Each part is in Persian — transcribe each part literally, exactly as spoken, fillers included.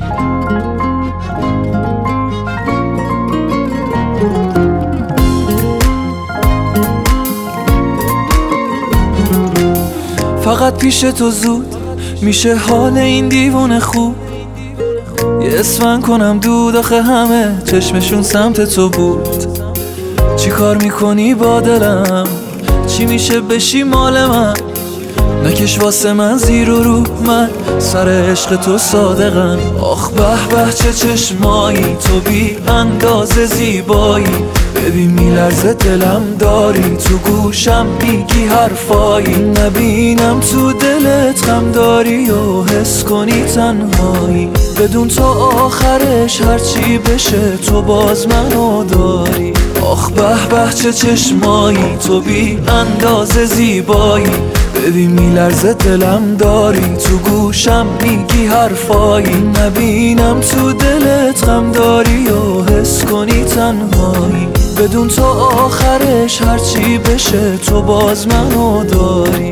فقط پیش تو زود میشه حال این دیوونه خوب. یه اسفن کنم دود آخه همه چشمشون سمت تو بود. چی کار میکنی با دلم؟ چی میشه بشی مال من؟ نکش واسه من زیر و رو، من سر عشق تو صادقم. آخ به به چه چشمایی، تو بی اندازه زیبایی. ببین میلرزه دلم داری، تو گوشم میگی حرفایی. نبینم تو دلت غم داری و حس کنی تنهایی. بدون تو آخرش هرچی بشه تو باز منو داری. آخ به به چه چشمایی، تو بی اندازه زیبایی. ببین میلرزه دلم داری، تو گوشم میگی حرفایی. نبینم تو دلت غم داری و حس کنی تنهایی. بدون تو آخرش هرچی بشه تو باز منو داری.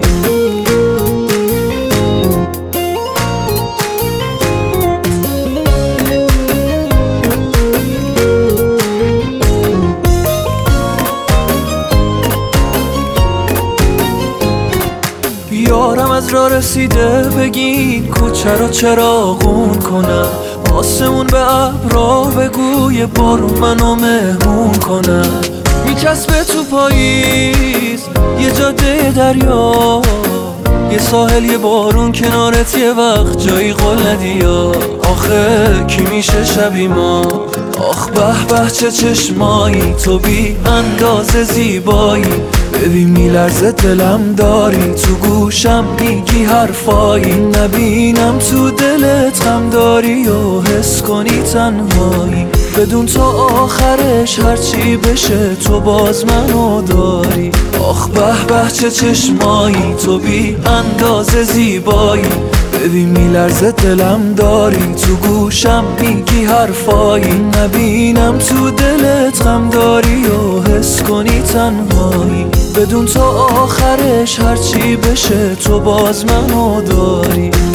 یارم از راه رسیده، بگین کوچه رو چراغون کنم. آسمون به ابرا بگو یه بارون منو مهمون کنم. میچسبه تو پاییز یه جاده دریا، یه ساحل یه بارون کنارت، یه وقت جایی قول ندیا. آخه کی میشه شبی ما؟ آخ به به چه چشمایی، تو بی اندازه زیبایی. ببین میلرزه دلم داری، تو گوشم میگی حرفایی. نبینم تو دلت غم داری و حس کنی تنهایی. بدون تو آخرش هرچی بشه تو باز منو داری. آخ به به چه چشمایی، تو بی اندازه زیبایی. ببین میلرزه دلم داری، تو گوشم میگی حرفایی. نبینم تو دلت غم داری و حس کنی تنهایی. بدون تو آخرش هرچی بشه تو باز منو داری.